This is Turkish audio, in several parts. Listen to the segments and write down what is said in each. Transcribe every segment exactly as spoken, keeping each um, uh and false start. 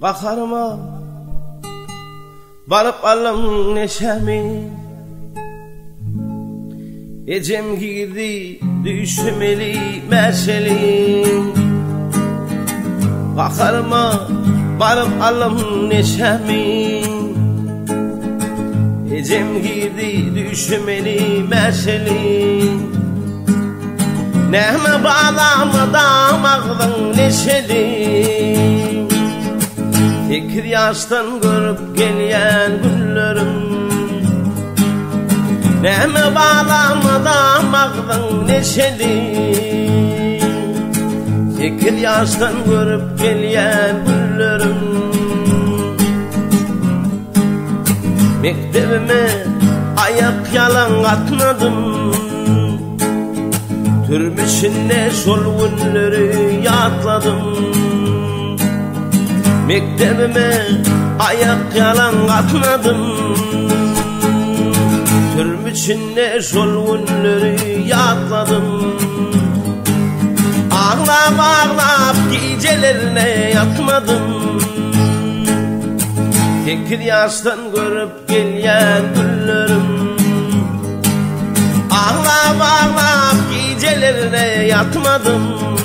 Bakarıma varıp alım neşemi, ecem girdi düşmeli meşeli. Bakarıma varıp alım neşemi, ecem girdi düşmeli meşeli. Nehme bağlamadan ağdın neşeli, fikir yaştan görüp gelen günlerim. Nehme bağlamadan ağdın neşeli, fikir yaştan görüp gelen günlerim. Mektebime ayak yalan atmadım, türbüşünde şol günleri yatladım. Mektebime ayak yalan atmadım, türbüşünde şol günleri yatladım. Ağlap ağlap gecelerine yatmadım, fikir yaştan görüp gelen günlerim. Ağlap ağlap gecelerine yatmadım,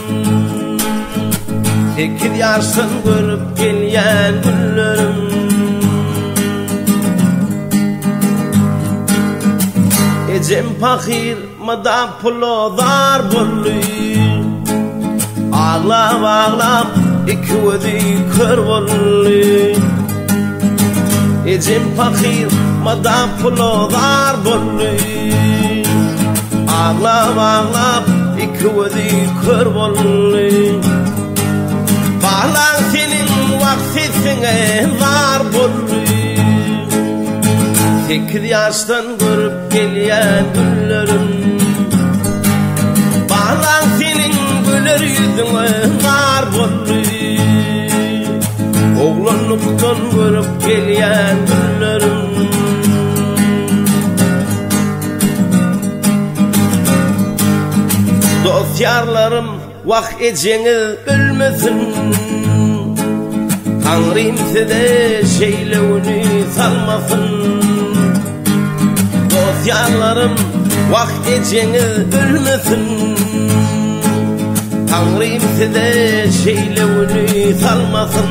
fikir yaştan görüp gelen günlerim. Ecem fakir mada pulo dar bollu, ağlap ağlap iki ödü kör bollu. Ecem fakir mada pulo dar bollu, ağlap ağlap iki ödü kör bollu. Bağlan senin vaktine var bollu, fikir yaştan görüp gelen günlerim. Bağlan senin güler yüzüne var bollu, oğlanlıktan görüp gelen günlerim. Dostyarlarım vak eceni ölmesin, Tanrım size şeylevini salmasın. Dostyarlarım vak eceni ölmesin, Tanrım size şeylevini salmasın.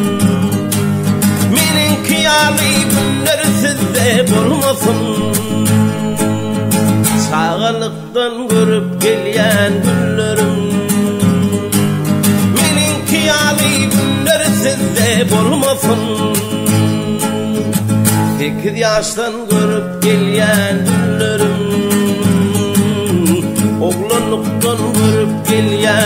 Menin kıyali günler sizde bulmasın, sağlıktan görüp gelen günlerim. Menin kıyali günler sizde bulmasın, fikir yaştan görüp gelen günlerim. Oğlanlıktan görüp gelen